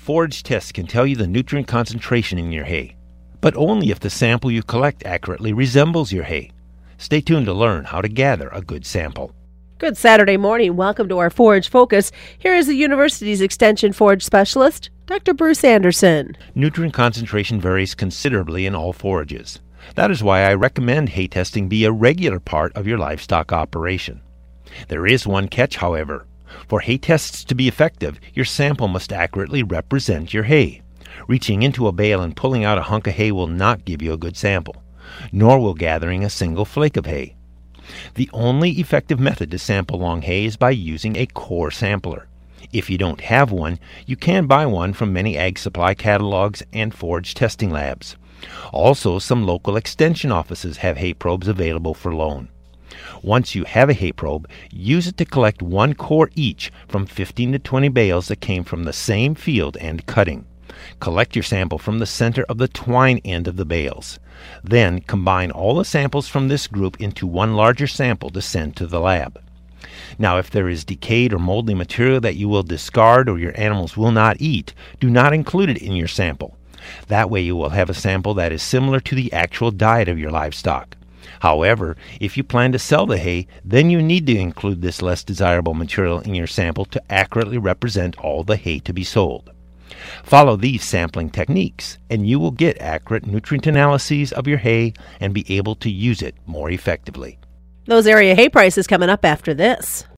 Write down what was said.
forage tests can tell you the nutrient concentration in your hay, but only if the sample you collect accurately resembles your hay. Stay tuned to learn how to gather a good sample. Good Saturday morning. Welcome to our Forage Focus. Here is the university's Extension Forage Specialist, Dr. Bruce Anderson. Nutrient concentration varies considerably in all forages. That is why I recommend hay testing be a regular part of your livestock operation. There is one catch, however. For hay tests to be effective, your sample must accurately represent your hay. Reaching into a bale and pulling out a hunk of hay will not give you a good sample, nor will gathering a single flake of hay. The only effective method to sample long hay is by using a core sampler. If you don't have one, you can buy one from many ag supply catalogs and forage testing labs. Also, some local extension offices have hay probes available for loan. Once you have a hay probe, use it to collect one core each from 15 to 20 bales that came from the same field and cutting. Collect your sample from the center of the twine end of the bales. Then combine all the samples from this group into one larger sample to send to the lab. Now, if there is decayed or moldy material that you will discard or your animals will not eat, do not include it in your sample. That way you will have a sample that is similar to the actual diet of your livestock. However, if you plan to sell the hay, then you need to include this less desirable material in your sample to accurately represent all the hay to be sold. Follow these sampling techniques, and you will get accurate nutrient analyses of your hay and be able to use it more effectively. Those area hay prices coming up after this.